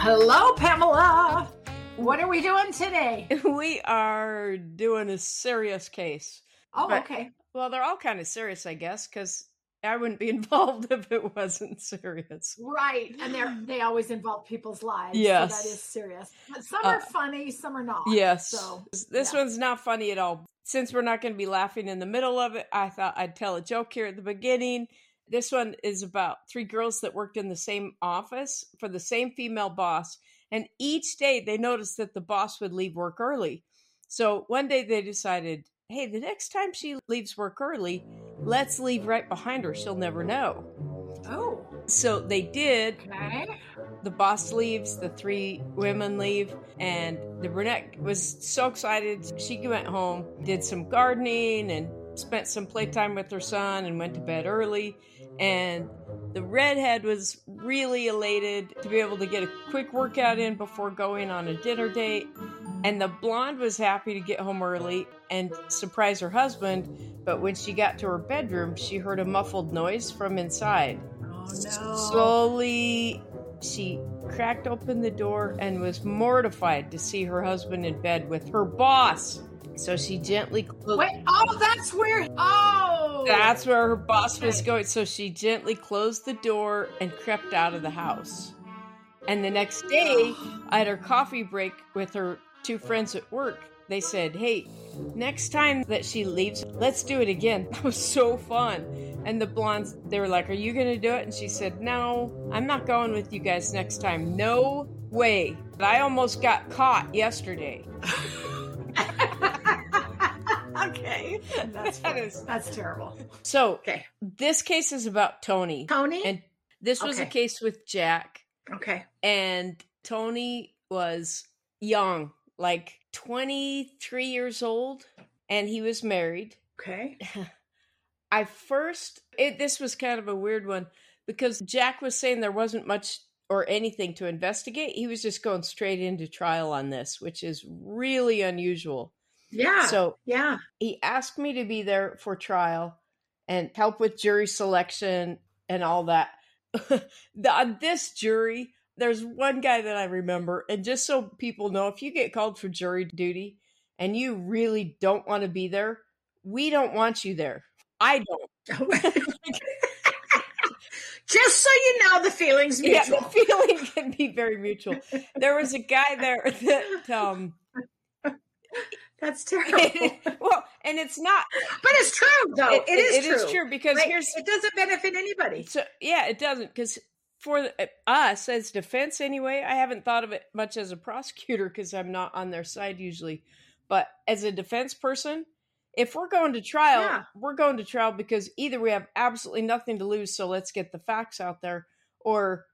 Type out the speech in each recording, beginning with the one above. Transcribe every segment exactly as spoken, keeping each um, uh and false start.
Hello, Pamela. What are we doing today? We are doing a serious case. Oh, But- okay. Well, they're all kind of serious, I guess, because I wouldn't be involved if it wasn't serious. Right. And they're they always involve people's lives. Yes. So that is serious. But some Uh, are funny, some are not. Yes. So This yeah. one's not funny at all. Since we're not going to be laughing in the middle of it, I thought I'd tell a joke here at the beginning. This one is about three girls that worked in the same office for the same female boss. And each day they noticed that the boss would leave work early. So one day they decided, hey, the next time she leaves work early, let's leave right behind her. She'll never know. Oh, So they did. okay. The boss leaves, the three women leave, and the brunette was so excited. She went home, did some gardening, and spent some playtime with her son and went to bed early. And the redhead was really elated to be able to get a quick workout in before going on a dinner date. And the blonde was happy to get home early and surprise her husband. But when she got to her bedroom, she heard a muffled noise from inside. Oh no. Slowly, she cracked open the door and was mortified to see her husband in bed with her boss. So she gently closed. Wait, oh, that's where oh That's where her boss was Okay. going. So she gently closed the door and crept out of the house. And the next day, at her coffee break with her two friends at work, they said, hey, next time that she leaves, let's do it again. That was so fun. And the blondes, they were like, are you going to do it? And she said, no, I'm not going with you guys next time. No way. But I almost got caught yesterday. Okay. That's That funny. is- That's terrible. So Okay. this case is about Tony. Tony? And this was a Okay. case with Jack. Okay. And Tony was young, like twenty-three years old, and he was married. Okay. I first, it, this was kind of a weird one because Jack was saying there wasn't much or anything to investigate. He was just going straight into trial on this, which is really unusual. Yeah. So yeah. he asked me to be there for trial and help with jury selection and all that. the, on this jury, there's one guy that I remember, and just so people know, if you get called for jury duty and you really don't want to be there, we don't want you there. I don't. Just so you know, the feeling's mutual. Yeah, the feeling can be very mutual. There was a guy there that, um, That's terrible. well, and it's not, But it's true, though. it, it is it true. is true because Like, here's, it doesn't benefit anybody. so yeah, it doesn't, because for the- us as defense anyway, I haven't thought of it much as a prosecutor because I'm not on their side usually, but as a defense person, if we're going to trial, Yeah. we're going to trial because either we have absolutely nothing to lose, so let's get the facts out there, or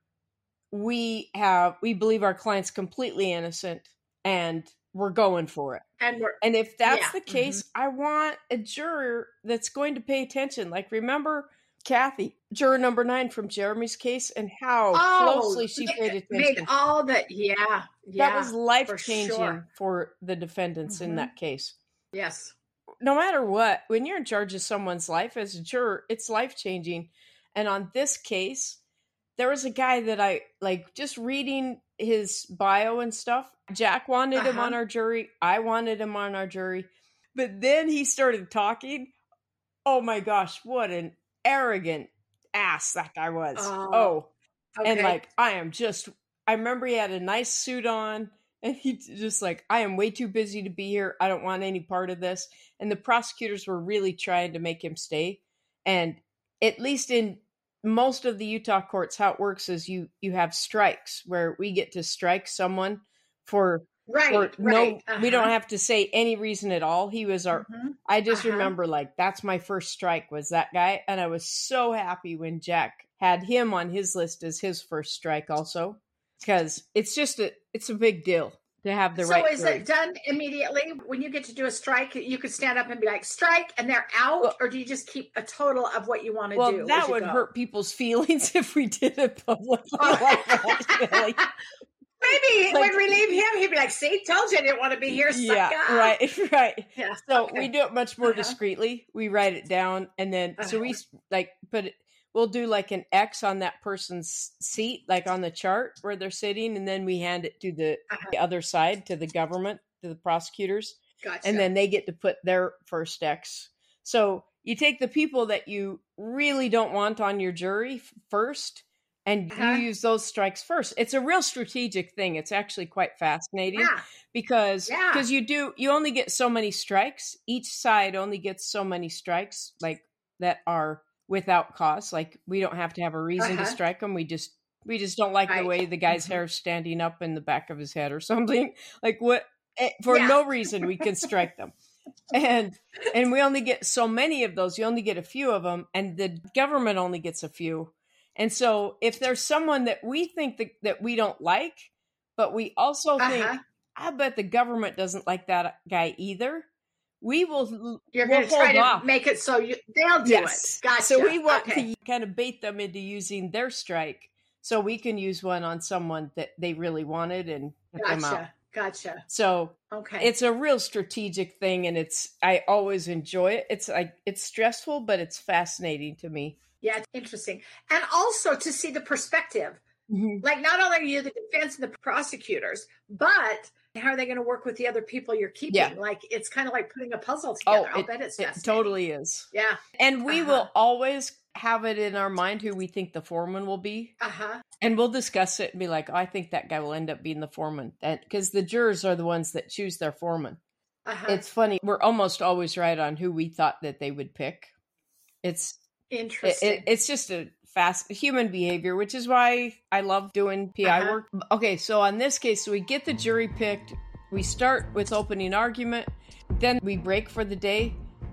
we have we believe our client's completely innocent and we're going for it. And we're And if that's Yeah. the case, I want a juror that's going to pay attention. Like, remember Kathy, juror number nine from Jeremy's case, and how oh, closely she ma- paid made attention. all that. Yeah, yeah. That was life changing sure. for the defendants in Mhm. that case. Yes. No matter what, when you're in charge of someone's life as a juror, it's life changing. And on this case, there was a guy that I like just reading his bio and stuff. Jack wanted him Uh-huh. on our jury. I wanted him on our jury. But then he started talking. Oh my gosh, what an arrogant ass that guy was. Oh, Oh, and Okay. like, I am just, I remember he had a nice suit on and he just like, I am way too busy to be here. I don't want any part of this. And the prosecutors were really trying to make him stay. And at least in most of the Utah courts, how it works is you, you have strikes where we get to strike someone for, right. for right. no, we Uh-huh. don't have to say any reason at all. He was our, Mhm. I just Uh-huh. remember like, that's my first strike was that guy. And I was so happy when Jack had him on his list as his first strike also, because it's just a, it's a big deal to have the so right. is jury. it done immediately when you get to do a strike? You could stand up and be like, strike, and they're out, Well- or do you just keep a total of what you want to Well, do? that as you would go? hurt people's feelings if we did it publicly Oh. like that. Really. Maybe Like- it would relieve him. He'd be like, see, told you I didn't want to be here. Yeah, sucker." right, right. Yeah. So okay. we do it much more Uh-huh. discreetly. We write it down, and then so we Uh-huh. like, but it, we'll do like an X on that person's seat, like on the chart where they're sitting, and then we hand it to the, Uh-huh. the other side, to the government, to the prosecutors, Gotcha. and then they get to put their first X. So you take the people that you really don't want on your jury f- first, and Uh-huh. you use those strikes first. It's a real strategic thing. It's actually quite fascinating Yeah. because Yeah. because you do you only get so many strikes. Each side only gets so many strikes, like that are without cause. Like we don't have to have a reason to Uh-huh. strike them. We just we just don't like the Right. way the guy's Mhm. hair's standing up in the back of his head or something. Like what eh, for Yeah. no reason we can strike them. And and we only get so many of those. You only get a few of them, and the government only gets a few. And so if there's someone that we think that, that we don't like, but we also think, Uh-huh. I bet the government doesn't like that guy either, we will You're we'll going to try hold to off. make it so you, they'll do Yes. it. Gotcha. So we want Okay. to kind of bait them into using their strike so we can use one on someone that they really wanted and get them out. Gotcha. Gotcha. So Okay. it's a real strategic thing, and it's I always enjoy it. It's like it's stressful, but it's fascinating to me. Yeah, it's interesting. And also to see the perspective. Mhm. Like not only are you the defense and the prosecutors, but how are they going to work with the other people you're keeping? Yeah. Like it's kind of like putting a puzzle Oh, together. I'll it, bet it's it fascinating. totally is. Yeah. And we Uh-huh. will always have it in our mind who we think the foreman will be. Uh-huh. And we'll discuss it and be like, oh, I think that guy will end up being the foreman. Because the jurors are the ones that choose their foreman. Uh-huh. It's funny. We're almost always right on who we thought that they would pick. It's it, Interesting. it, it's just a fast human behavior, which is why I love doing P I Uh-huh. work. Okay, so on this case, so we get the jury picked. We start with opening argument. Then we break for the day.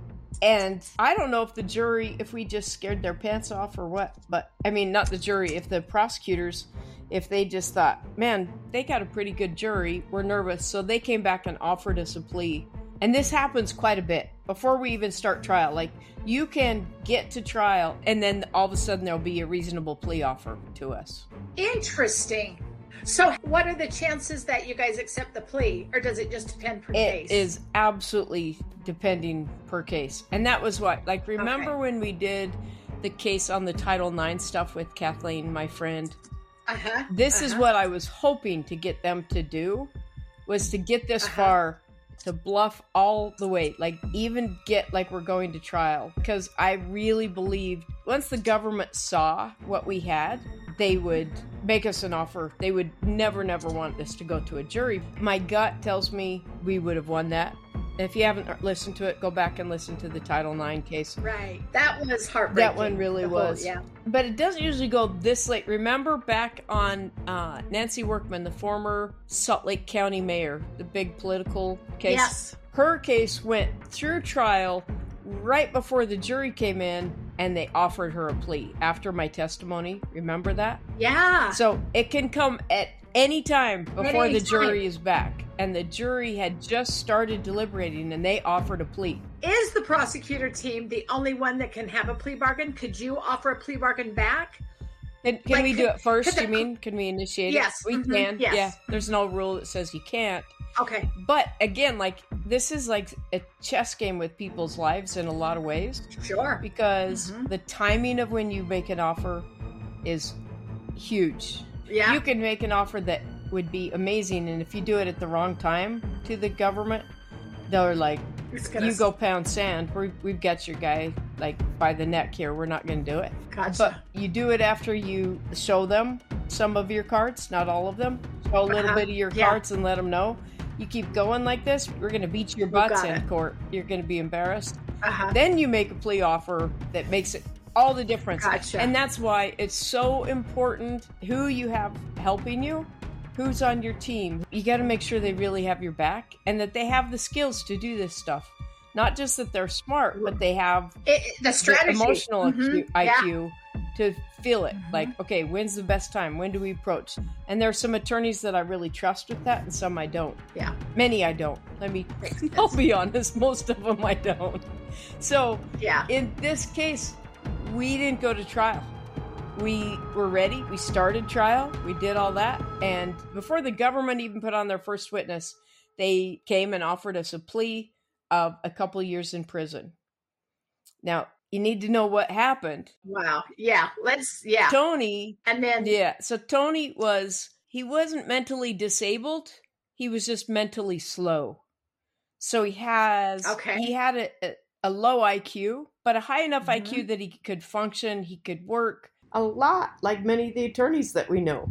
And I don't know if the jury, if we just scared their pants off or what, but I mean, not the jury, if the prosecutors, if they just thought, man, they got a pretty good jury, we're nervous. So they came back and offered us a plea. And this happens quite a bit before we even start trial. Like you can get to trial and then all of a sudden there'll be a reasonable plea offer to us. Interesting. So what are the chances that you guys accept the plea, or does it just depend per It case? is absolutely depending per case. And that was what, like, remember Okay. when we did the case on the Title nine stuff with Kathleen, my friend? Uh-huh. This is Uh-huh. what I was hoping to get them to do, was to get this Uh-huh. far, to bluff all the way, like even get like we're going to trial. Because I really believed once the government saw what we had, they would make us an offer. They would never, never want this to go to a jury. My gut tells me we would have won that. If you haven't listened to it, go back and listen to the Title nine case. Right. That was heartbreaking. That one really The whole- was. Yeah. But it doesn't usually go this late. Remember back on uh, Nancy Workman, the former Salt Lake County mayor, the big political case? Yes. Her case went through trial right before the jury came in, and they offered her a plea after my testimony. Remember that? Yeah. So it can come at any time before any the time. jury is back. And the jury had just started deliberating, and they offered a plea. Is the prosecutor team the only one that can have a plea bargain? Could you offer a plea bargain back? Can, can Like, we could- do it first, could the- you mean? Can we initiate Yes, it? We mhm, can. yes. Yeah. There's no rule that says you can't. Okay. But again, like, this is like a chess game with people's lives in a lot of ways, Sure. because Mhm. the timing of when you make an offer is huge. Yeah. You can make an offer that would be amazing, and if you do it at the wrong time to the government, they're like, It's gonna you go pound sand. We're, we've got your guy like by the neck here. We're not going to do it. Gotcha. But you do it after you show them some of your cards, not all of them. Show a little Uh-huh. bit of your Yeah. cards and let them know. You keep going like this, we're going to beat your You butts got in it. court. You're going to be embarrassed. Uh-huh. Then you make a plea offer that makes it all the difference. Gotcha. And that's why it's so important who you have helping you, who's on your team. You got to make sure they really have your back and that they have the skills to do this stuff. Not just that they're smart, but they have It- it- the the strategy. emotional Mhm. I Yeah. Q to feel it. Mhm. Like, okay, when's the best time? When do we approach? And there's some attorneys that I really trust with that, and some I don't. Yeah. Many I don't. Let me, Makes I'll sense. be honest, most of them I don't. So Yeah. in this case, we didn't go to trial. We were ready. We started trial. We did all that. And before the government even put on their first witness, they came and offered us a plea of a couple years in prison. Now, you need to know what happened. Wow. Yeah. Let's, yeah. Tony. And then, yeah. So Tony was, he wasn't mentally disabled. He was just mentally slow. So he has, okay. he had a, a, a low I Q, but a high enough mm-hmm. I Q that he could function, he could work a lot, like many of the attorneys that we know.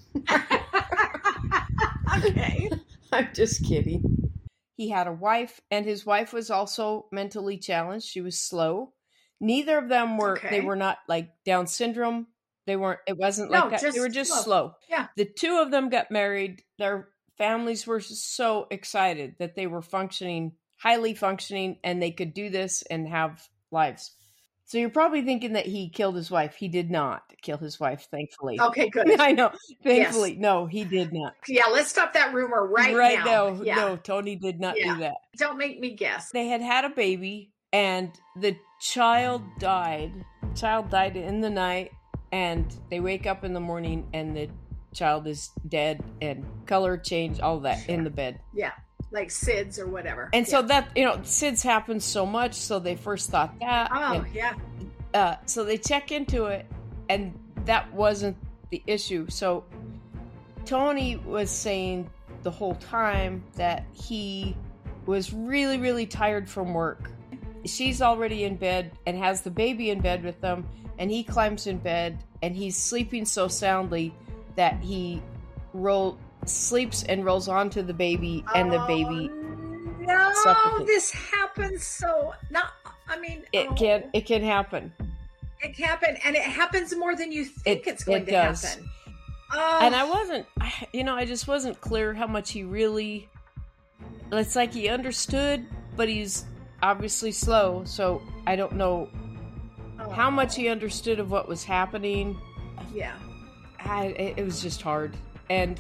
Okay. I'm just kidding. He had a wife, and his wife was also mentally challenged. She was slow. Neither of them were, okay. they were not like Down syndrome. They weren't, it wasn't no, like that. They were just slow. slow. Yeah. The two of them got married. Their families were so excited that they were functioning, highly functioning, and they could do this and have lives. So you're probably thinking that he killed his wife. He did not kill his wife, thankfully. Okay, good. I know. Thankfully. Yes. No, he did not. Yeah, let's stop that rumor right, right now. now. Yeah. No, Tony did not yeah. do that. Don't make me guess. They had had a baby, and the child died. The child died in the night, and they wake up in the morning, and the child is dead, and color change, all that sure. in the bed. Yeah. Like S I D S or whatever. And yeah. so that, you know, S I D S happens so much, so they first thought that. Oh, and, yeah. Uh, so they check into it, and that wasn't the issue. So Tony was saying the whole time that he was really, really tired from work. She's already in bed and has the baby in bed with them, and he climbs in bed, and he's sleeping so soundly that he roll sleeps and rolls onto the baby, and the baby oh, no suffocates. This happens so not I mean it oh. can it can happen it can happen and it happens more than you think it, it's going it to does. happen oh. And I wasn't you know I just wasn't clear how much he really, it's like he understood, but he's obviously slow, so I don't know oh. how much he understood of what was happening. Yeah. I, it was just hard. And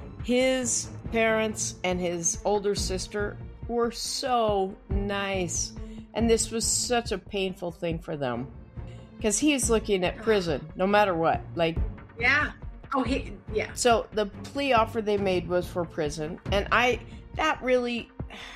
his parents and his older sister were so nice. And this was such a painful thing for them. Because he's looking at prison, no matter what. Like, yeah. Oh, he, yeah. So the plea offer they made was for prison. And I, that really,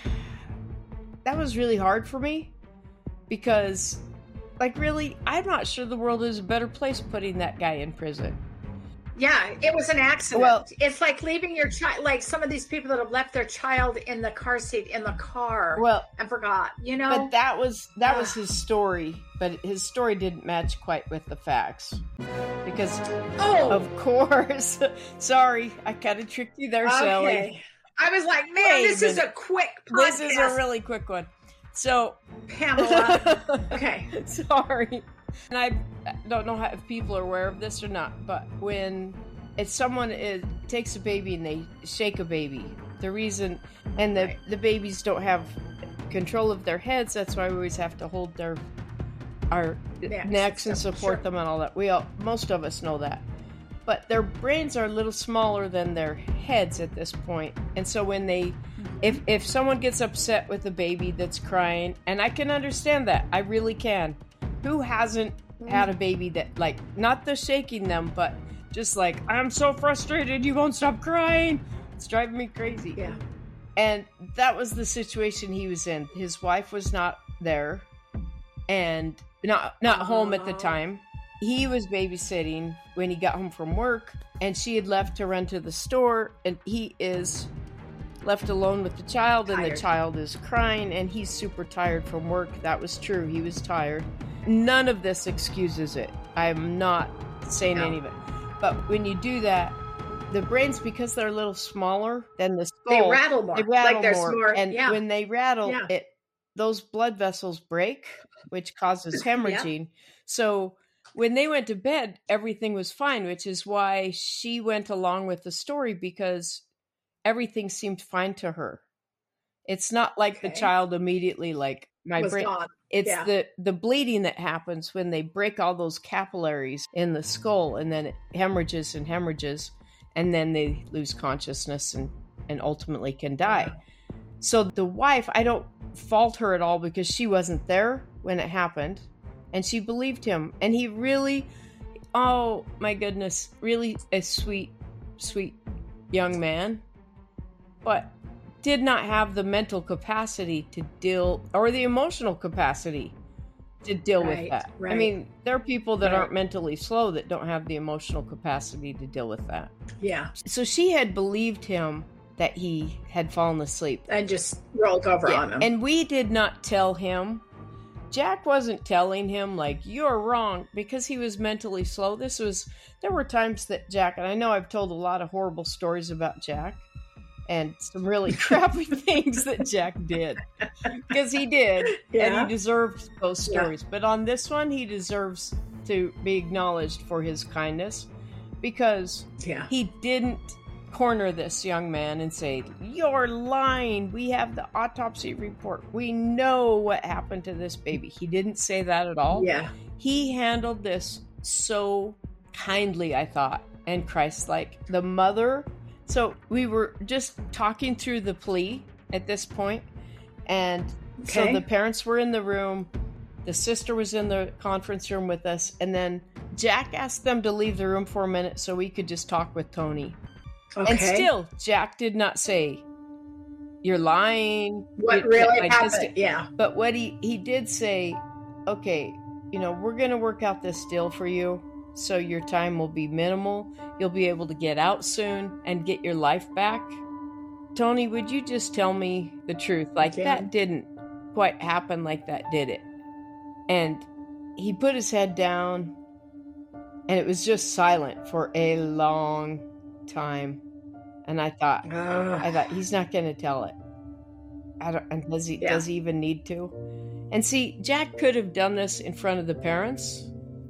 that was really hard for me. Because, like, really, I'm not sure the world is a better place putting that guy in prison. Yeah, it was an accident. Well, it's like leaving your child, like some of these people that have left their child in the car seat in the car well, and forgot, you know? But that was that was his story, but his story didn't match quite with the facts. Because, oh, of course, sorry, I kind of tricked you there, okay. Sally. I was like, man, Wait this a is a quick podcast. This is a really quick one. So, Pamela, okay. Sorry. And I don't know how, if people are aware of this or not, but when if someone is, takes a baby and they shake a baby, the reason, and the, right. the babies don't have control of their heads, that's why we always have to hold their our necks, necks and support sure. them and all that. We all, most of us know that. But their brains are a little smaller than their heads at this point. And so when they, mm-hmm. if, if someone gets upset with a baby that's crying, and I can understand that, I really can. Who hasn't had a baby that, like, not the shaking them, but just like, I'm so frustrated, you won't stop crying. It's driving me crazy. Yeah. And that was the situation he was in. His wife was not there and not not home at the time. He was babysitting when he got home from work, and she had left to run to the store, and he is left alone with the child, and tired. The child is crying, and he's super tired from work. That was true. He was tired. None of this excuses it. I'm not saying no. any of it. But when you do that, the brains, because they're a little smaller than the skull, they rattle more. They rattle like there's more. more. And yeah. when they rattle, yeah. it those blood vessels break, which causes hemorrhaging. yeah. So when they went to bed, everything was fine, which is why she went along with the story, because everything seemed fine to her. It's not like okay. the child immediately, like, my was brain. Gone. It's yeah. the, the bleeding that happens when they break all those capillaries in the skull, and then it hemorrhages and hemorrhages, and then they lose consciousness and, and ultimately can die. Yeah. So the wife, I don't fault her at all, because she wasn't there when it happened, and she believed him. And he really, oh my goodness, really a sweet, sweet young man, but did not have the mental capacity to deal, or the emotional capacity to deal Right, with that. right. I mean, there are people that Right. aren't mentally slow that don't have the emotional capacity to deal with that. Yeah. So she had believed him that he had fallen asleep. And just rolled over Yeah, on him. and we did not tell him. Jack wasn't telling him, like, you're wrong, because he was mentally slow. This was, there were times that Jack, and I know I've told a lot of horrible stories about Jack, and some really crappy things that Jack did, because he did, Yeah. and he deserved those Yeah. stories. But on this one, he deserves to be acknowledged for his kindness, because Yeah. he didn't corner this young man and say, you're lying. We have the autopsy report. We know what happened to this baby. He didn't say that at all. Yeah. He handled this so kindly, I thought, and Christ-like. The mother, so we were just talking through the plea at this point, and so Okay. the parents were in the room, the sister was in the conference room with us, and then Jack asked them to leave the room for a minute so we could just talk with Tony. Okay. And still, Jack did not say, you're lying. what It- really I just- happened? Yeah. But what he, he did say, okay, you know, we're going to work out this deal for you, so your time will be minimal. You'll be able to get out soon and get your life back. Tony, would you just tell me the truth? Like, Yeah. that didn't quite happen like that, did it? And he put his head down, and it was just silent for a long time. And I thought, Ugh. I thought he's not going to tell it. I don't. And does he? Yeah. Does he even need to? And see, Jack could have done this in front of the parents,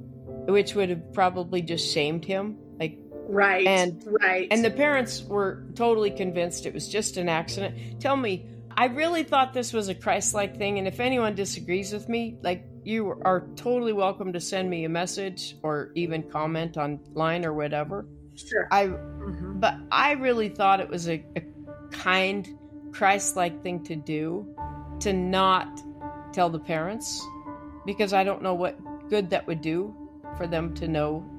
which would have probably just shamed him. Like, Right. And- right. and the parents were totally convinced it was just an accident. Tell me, I really thought this was a Christ-like thing. And if anyone disagrees with me, like, you are totally welcome to send me a message or even comment online or whatever. sure. I Mhm. But I really thought it was a, a kind, Christ-like thing to do, to not tell the parents, because I don't know what good that would do for them to know.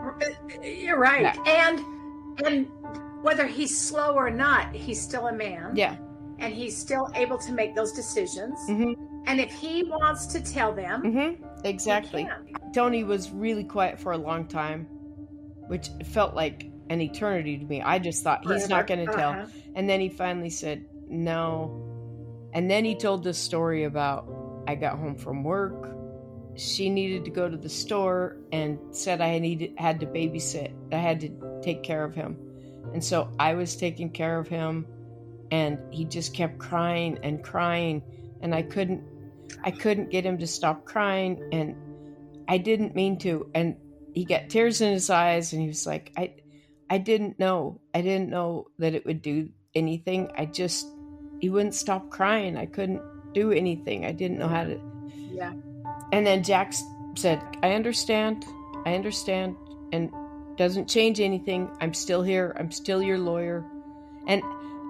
You're right. Yeah. And and whether he's slow or not, he's still a man. Yeah. And he's still able to make those decisions. hmm And if he wants to tell them, hmm he Exactly. can. Tony was really quiet for a long time, which felt like an eternity to me. I just thought he's not going to tell. Uh-huh. And then he finally said, no. And then he told this story about, I got home from work. She needed to go to the store and said I needed had to babysit. I had to take care of him. And so I was taking care of him, and he just kept crying and crying, and I couldn't I couldn't get him to stop crying, and I didn't mean to. And he got tears in his eyes, and he was like, I I didn't know. I didn't know that it would do anything. I just he wouldn't stop crying. I couldn't do anything. I didn't know how to. Yeah. And then Jack said, I understand. I understand. And doesn't change anything. I'm still here. I'm still your lawyer. And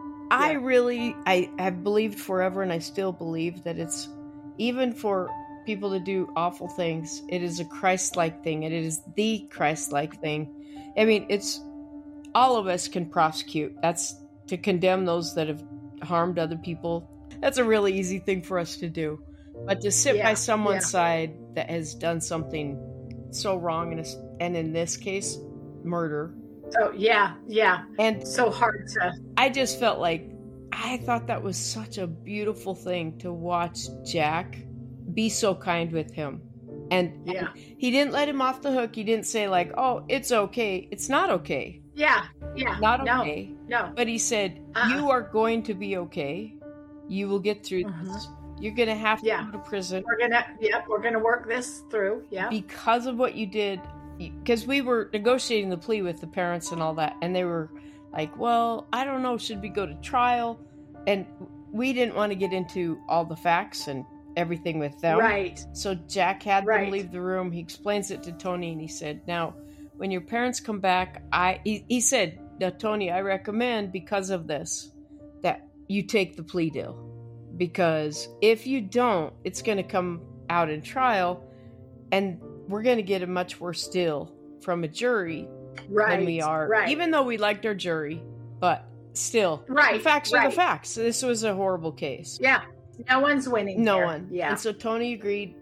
I Yeah. really, I have believed forever, and I still believe that it's, even for people to do awful things, it is a Christ-like thing. And it is the Christ-like thing. I mean, it's, all of us can prosecute. That's to condemn those that have harmed other people. That's a really easy thing for us to do. But to sit Yeah, by someone's yeah. side that has done something so wrong, and, and in this case, murder. So yeah, yeah. And So hard to I just felt like, I thought that was such a beautiful thing to watch Jack be so kind with him. And yeah. he didn't let him off the hook. He didn't say like, oh, it's okay. It's not okay. Yeah. Yeah. Not no, okay. No. But he said, Uh-uh. you are going to be okay. You will get through this. You're going to have to Yeah. go to prison We're gonna yep, we're gonna work this through. Yeah. because of what you did. Because we were negotiating the plea with the parents and all that. And they were like, well, I don't know. Should we go to trial? And we didn't want to get into all the facts and everything with them. Right. So Jack had Right. them leave the room. He explains it to Tony, and he said, now, when your parents come back, I he, he said, now, Tony, I recommend, because of this, that you take the plea deal. Because if you don't, it's going to come out in trial, and we're going to get a much worse deal from a jury Right. than we are. Right. Even though we liked our jury, but still, Right, the facts are right. the facts. This was a horrible case. Yeah. No one's winning. No here. one. Yeah. And so Tony agreed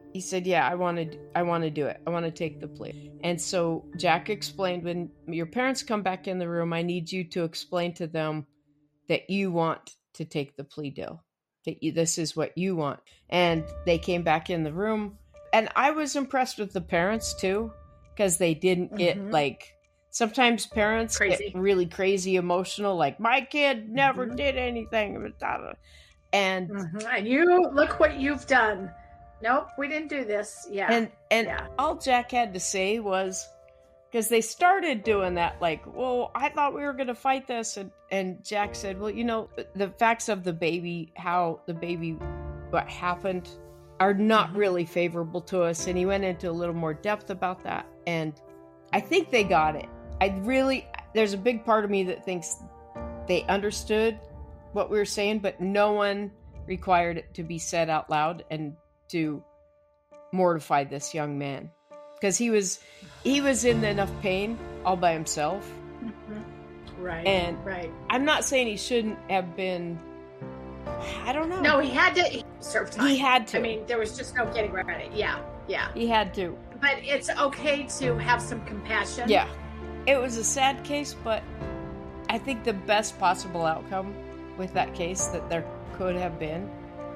he said, yeah, I want to, I want to do it. I want to take the plea. And so Jack explained, when your parents come back in the room, I need you to explain to them that you want to take the plea deal, that you, this is what you want. And they came back in the room, and I was impressed with the parents too, because they didn't get mm-hmm. like, sometimes parents crazy. get really crazy emotional, like, my kid never mm-hmm. did anything. And, mm-hmm. and you, look what you've done. Nope, we didn't do this. Yeah. And and yeah. all Jack had to say was, because they started doing that, like, well, I thought we were going to fight this. And, and Jack said, well, you know, the facts of the baby, how the baby, what happened, are not really favorable to us. And he went into a little more depth about that. And I think they got it. I really, there's a big part of me that thinks they understood what we were saying, but no one required it to be said out loud and to mortify this young man, because he was he was in enough pain all by himself. Mm-hmm. Right. And right. I'm not saying he shouldn't have been. I don't know. No, he had to serve time. He had to. I mean, there was just no getting around it. Yeah, yeah. He had to. But it's okay to have some compassion. Yeah. It was a sad case, but I think the best possible outcome with that case that there could have been.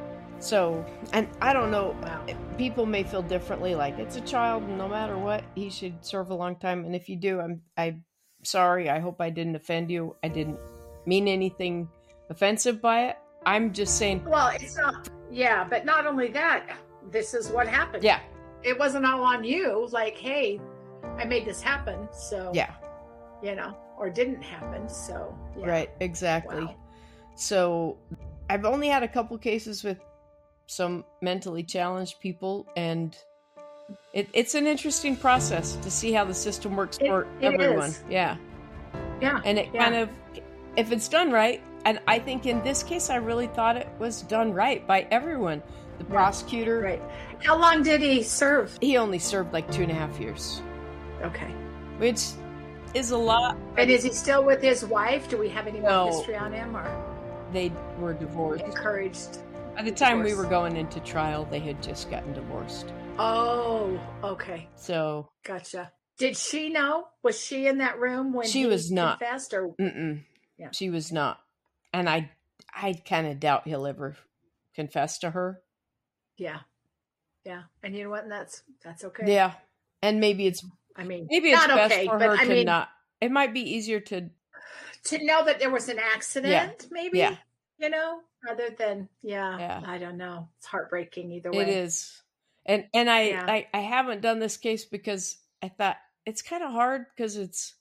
So, and I don't know, wow. people may feel differently, like, it's a child, no matter what, he should serve a long time. And if you do, I'm I'm sorry. I hope I didn't offend you. I didn't mean anything offensive by it. I'm just saying. Well, it's not, yeah, but not only that, this is what happened. Yeah. It wasn't all on you, like, hey, I made this happen, so. Yeah. You know, or didn't happen, so. Yeah. Right, exactly. Wow. So, I've only had a couple cases with some mentally challenged people, and it, it's an interesting process to see how the system works it, for it everyone. Is. Yeah. Yeah. And it yeah. kind of, if it's done right, and I think in this case, I really thought it was done right by everyone. The prosecutor. Right. How long did he serve? He only served like two and a half years. Okay. Which is a lot. And is he still with his wife? Do we have any more no. history on him, or? They were divorced. Encouraged. By the time divorce. we were going into trial, they had just gotten divorced. Oh, okay. So. Gotcha. Did she know? Was she in that room when she he was not confessed? Or Mm-mm. Yeah. She was not, and I, I kind of doubt he'll ever confess to her. Yeah, yeah, and you know what? And that's that's okay. Yeah, and maybe it's. I mean, maybe it's not best okay, for but her I to mean, not. It might be easier to to know that there was an accident. Yeah. Maybe. Yeah. You know, rather than yeah, yeah. I don't know. It's heartbreaking either way. It is, and and I Yeah. I, I haven't done this case because I thought it's kind of hard because it's.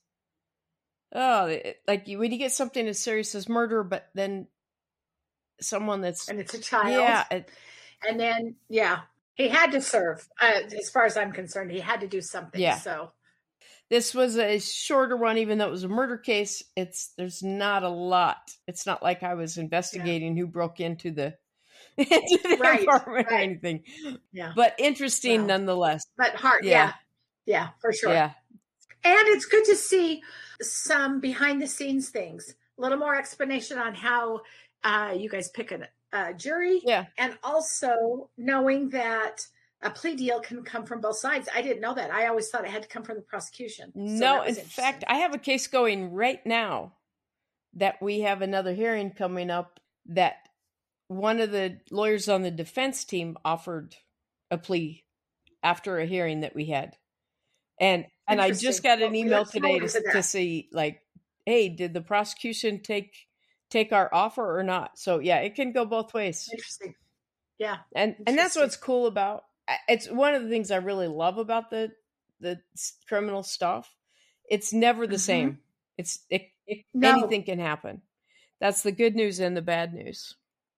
Oh, it, like you, when you get something as serious as murder, but then someone that's and it's a child, yeah, it, and then yeah, he had to serve. Uh, as far as I'm concerned, he had to do something. Yeah. So this was a shorter one, even though it was a murder case. It's there's not a lot. It's not like I was investigating yeah. who broke into the, into the right, apartment right. or anything. Yeah, but interesting wow. nonetheless. But hard, yeah. yeah, yeah, for sure. Yeah. And it's good to see some behind the scenes things, a little more explanation on how uh, you guys pick a uh, jury. Yeah. And also knowing that a plea deal can come from both sides. I didn't know that. I always thought it had to come from the prosecution. So no, in fact, I have a case going right now that we have another hearing coming up that one of the lawyers on the defense team offered a plea after a hearing that we had. And and I just got an email today to, to see, like, hey, did the prosecution take take our offer or not? So yeah, it can go both ways. Interesting. Yeah. And and that's what's cool about it's one of the things I really love about the the criminal stuff. It's never the mm-hmm. same. It's it, it no. anything can happen. That's the good news and the bad news.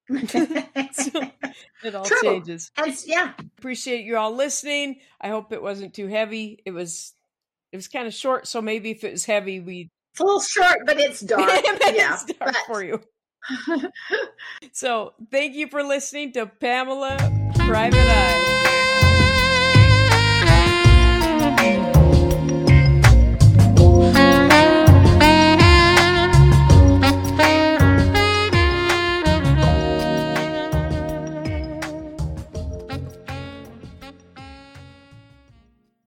So it all True. changes. And yeah. Appreciate you all listening. I hope it wasn't too heavy. It was it was kind of short, so maybe if it was heavy, we it's a little short, but it's dark. but yeah, it's dark but... for you. So thank you for listening to Pamela Private Eye.